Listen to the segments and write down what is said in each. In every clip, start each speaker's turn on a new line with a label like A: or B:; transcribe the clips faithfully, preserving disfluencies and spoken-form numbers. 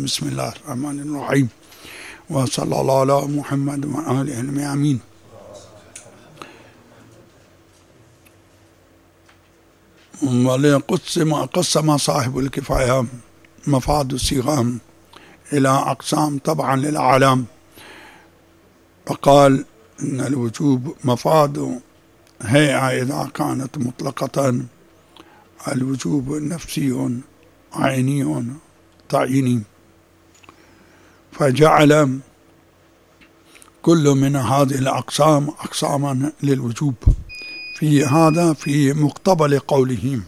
A: بسم الله الرحمن الرحيم، وصلى الله على محمد وآله الميامين. ولقسم قسم صاحب الكفاية مفاد الصيغام إلى أقسام طبعا للأعلام، فقال إن الوجوب مفاد هيئة إذا كانت مطلقة، الوجوب نفسي عيني تعييني، فجعل كل من هذه الأقسام أقساما للوجوب في هذا في مقتبل قولهم.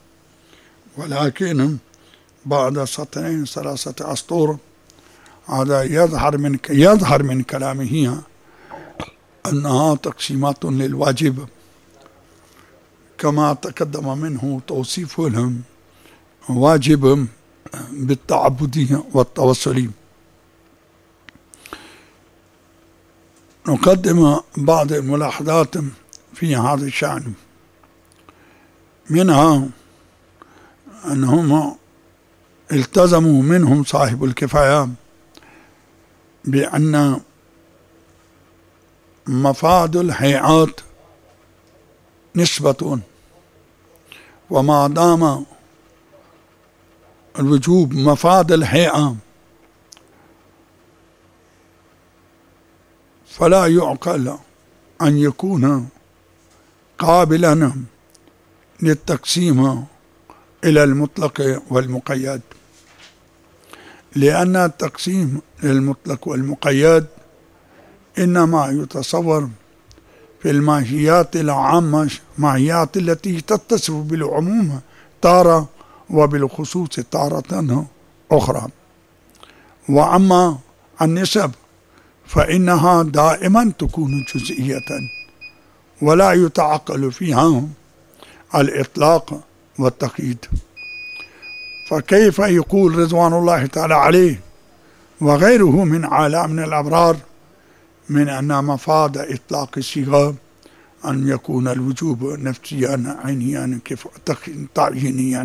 A: ولكن بعد سطرين ثلاثة أسطور هذا يظهر من يظهر من كلامه أنها تقسيمات للواجب، كما تقدم منه توصيف لهم واجب بالتعبد والتوسل. نقدم بعض الملاحظات في هذا الشأن، منها أنهم التزموا منهم صاحب الكفاية بأن مفاد الهيئات نسبة، وما دام الوجوب مفاد الهيئة فلا يعقل أن يكون قابلا للتقسيم إلى المطلق والمقيد، لأن التقسيم للمطلق والمقيد إنما يتصور في الماهيات العامة، ماهيات التي تتصف بالعموم تارة وبالخصوص تارة أخرى. وأما النسب فإنها دائما تكون جزئية ولا يتعقل فيها الإطلاق والتقييد. فكيف يقول رضوان الله تعالى عليه وغيره من عالم من الأبرار من أن مفاد إطلاق الصيغة أن يكون الوجوب نفسيا عينيا تعيينيا.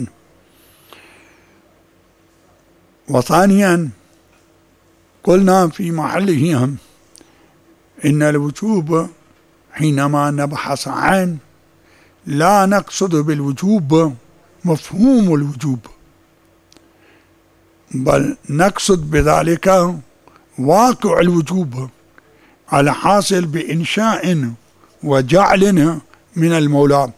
A: وثانيا قلنا في محله إن الوجوب حينما نبحث عن لا نقصد بالوجوب مفهوم الوجوب، بل نقصد بذلك واقع الوجوب الحاصل بإنشاء وجعل من المولى.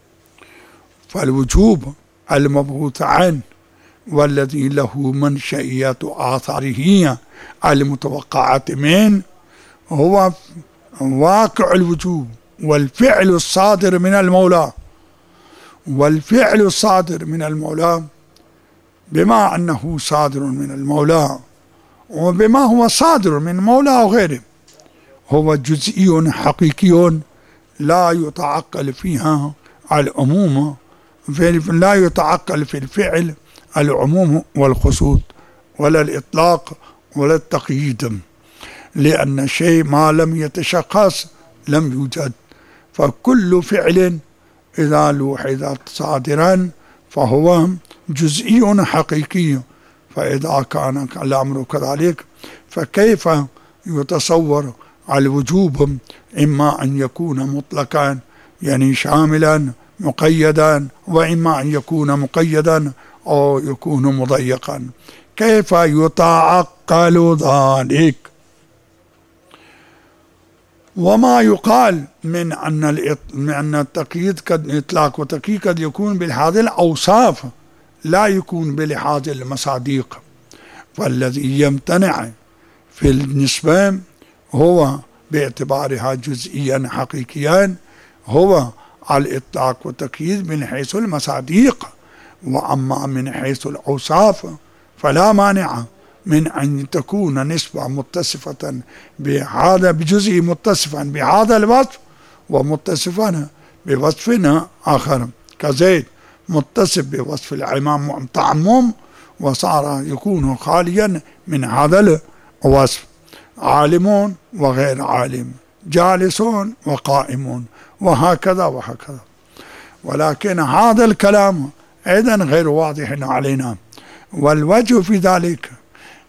A: فالوجوب المبعوث عنه والذي له منشئيات آثاره المتوقعة منه هو واقع الوجوب والفعل الصادر من المولى. والفعل الصادر من المولى بما أنه صادر من المولى وبما هو صادر من مولى وغيره هو جزئي حقيقي لا يتعقل فيها العموم، لا يتعقل في الفعل العموم والخصوص ولا الإطلاق ولا التقييد، لأن شيء ما لم يتشخص لم يوجد. فكل فعل إذا لوحظ صادرا فهو جزئي حقيقي، فإذا كان الأمر كذلك فكيف يتصور الوجوب إما أن يكون مطلقا يعني شاملا مقيدا، وإما أن يكون مقيدا أو يكون مضيقا؟ كيف يتعقل ذلك؟ وما يقال من أن من التقييد قد إطلاق وتقييد قد يكون بلحاظ الأوصاف لا يكون بلحاظ المصادق، فالذي يمتنع في النسبة هو باعتبارها جزئيا حقيقيا هو الإطلاق والتقييد من حيث المصادق. وأما من حيث الأوصاف فلا مانع من أن تكون نسبة متصفة بهذا بجزء متصفا بهذا الوصف ومتصفا بوصف آخر، كزيد متصف بوصف العمام تعمم وصار يكون خاليا من هذا الوصف، عالمون وغير عالم، جالسون وقائمون، وهكذا وهكذا. ولكن هذا الكلام أيضا غير واضح علينا، والوجه في ذلك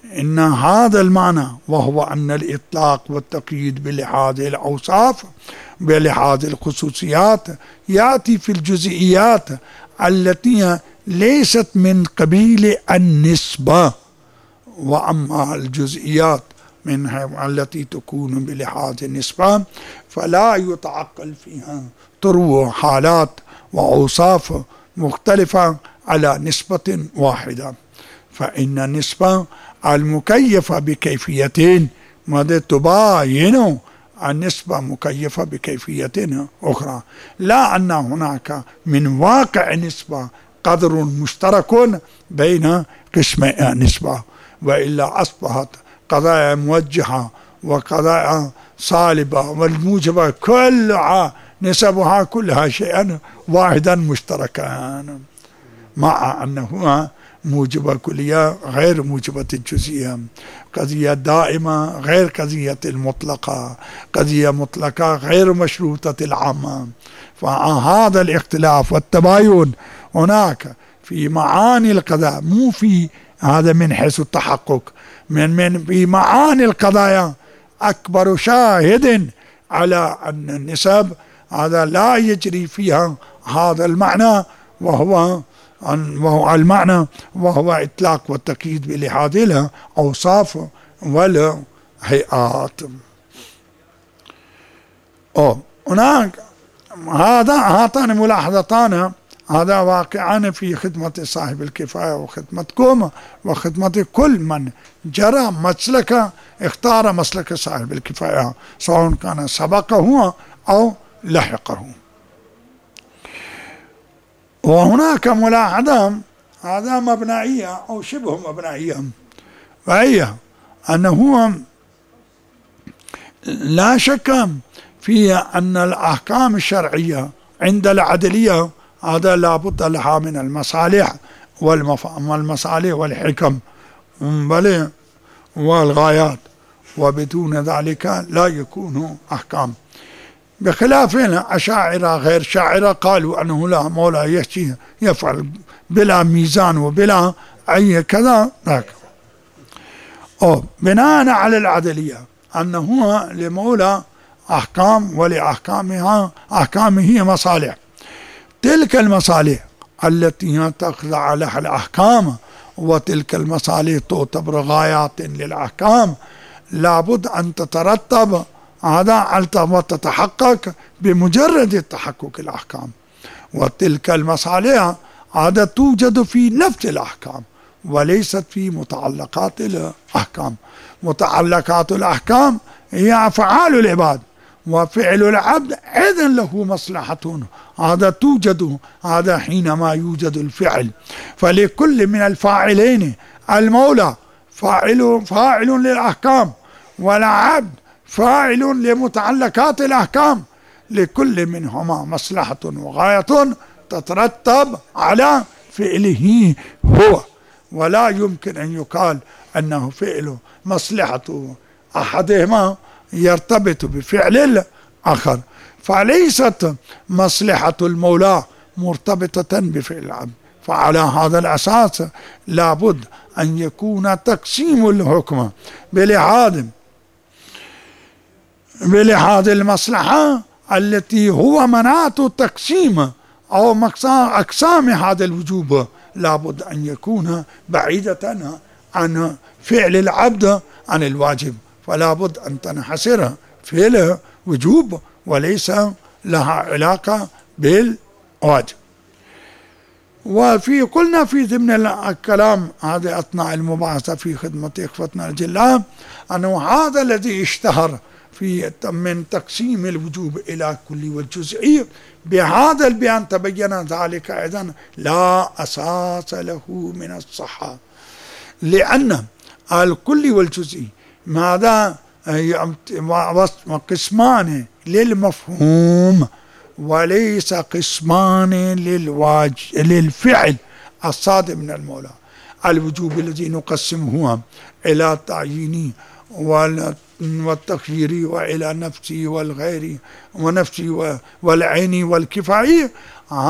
A: إن هذا المعنى، وهو أن الإطلاق والتقييد بلحاظ الأوصاف بلحاظ الخصوصيات يأتي في الجزئيات التي ليست من قبيل النسبة، وأما الجزئيات منها التي تكون بلحاظ النسبة فلا يتعقل فيها تروى حالات وأوصاف مختلفة على نسبة واحدة. فإن النسبة المكيفة بكيفيتين ماذا تباين النسبة مكيفة بكيفية أخرى، لا أن هناك من واقع النسبة قدر مشترك بين قسمي النسبة، وإلا أصبحت قضايا موجهة وقضايا صالبة والموجبة كلها نسبها كلها شيئا واحدا مشتركا، مع أنه موجبة كلية غير موجبة الجزئية، قضية دائمة غير قضية المطلقة، قضية مطلقة غير مشروطة العامة. فهذا الاختلاف والتباين هناك في معاني القضاء، مو في هذا من حيث التحقق، من من في معاني القضايا أكبر شاهد على أن النسب هذا لا يجري فيها هذا المعنى، وهو وهو المعنى وهو إطلاق والتقييد بلحاظ الأوصاف والهيئات. أو هناك هذا هاتان ملاحظتان هذا واقعان في خدمة صاحب الكفاية وخدمتكم وخدمة كل من جرى مسلك اختار مسلك صاحب الكفاية، سواء كان سبقه أو لحقه. وهناك ملاحظة هذا مبنائية أو شبه مبنائية، وهي أنه لا شك في أن الأحكام الشرعية عند العدلية هذا لا بد لها من المصالح والمصالح والحكم بل والغايات، وبدون ذلك لا يكون أحكام. بخلاف أشاعرة غير شاعرة قالوا أنه لا مولا يحكي يفعل بلا ميزان وبلا أي كذا ذاك. أو بناء على العدلية أنه لمولا أحكام ولأحكامها أحكامه مصالح، تلك المصالح التي تخضع لها الأحكام وتلك المصالح تعتبر غايات للأحكام لابد أن تترتب هذا وتتحقق بمجرد تحقق الأحكام، وتلك المصالح هذا توجد في نفس الأحكام وليست في متعلقات الأحكام. متعلقات الأحكام هي أفعال العباد، وفعل العبد إذن له مصلحة هذا توجد هذا حينما يوجد الفعل. فلكل من الفاعلين المولى فاعل فاعل للأحكام والعبد فاعل لمتعلقات الأحكام، لكل منهما مصلحة وغاية تترتب على فعله هو، ولا يمكن أن يقال أنه فعل مصلحة أحدهما يرتبط بفعل الآخر، فليست مصلحة المولى مرتبطة بفعل العبد. فعلى هذا الأساس لابد أن يكون تقسيم الحكم بلحاظ بلحاظ المصلحة التي هو مناط التقسيم أو أقسام هذا الوجوب لابد أن يكون بعيدة عن فعل العبد عن الواجب، فلا بد أن تنحصر في الوجوب وليس لها علاقة بالواجب. وفي قلنا في ضمن الكلام هذا أثناء المباحثة في خدمة إخوتنا الجلاء أنه هذا الذي اشتهر في من تقسيم الوجوب إلى كل والجزئي بهذا البيان تبين ذلك أيضا لا أساس له من الصحة، لأن الكل والجزئي ماذا قسمان للمفهوم وليس قسمان للواج للفعل الصادر من المولى. الوجوب الذي نقسمه إلى تعييني والتخييري وإلى نفسي والغيري ونفسي والعيني والكفائي،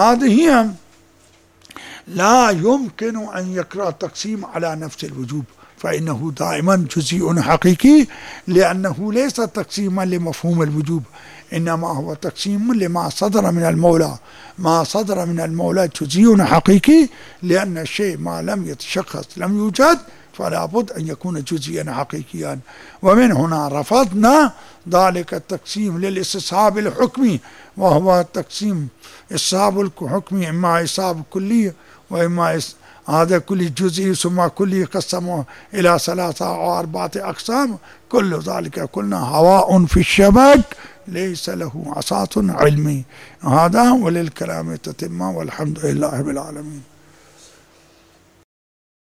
A: هذه لا يمكن أن يقرأ التقسيم على نفس الوجوب، فإنه دائما جزئي حقيقي، لأنه ليس تقسيما لمفهوم الوجوب، إنما هو تقسيم لما صدر من المولى. ما صدر من المولى جزئي حقيقي، لأن الشيء ما لم يتشخص لم يوجد، فلا بد أن يكون جزئيا حقيقيا. ومن هنا رفضنا ذلك التقسيم للاستصحاب الحكمي، وهو تقسيم استصحاب الحكمي إما استصحاب كلي وإما هذا كل جزئي ثم كلي قسمه إلى ثلاثة أو أربعة أقسام. كل ذلك قلنا هواء في الشبك ليس له أساس علمي. هذا وللكلام تتم، والحمد لله رب العالمين.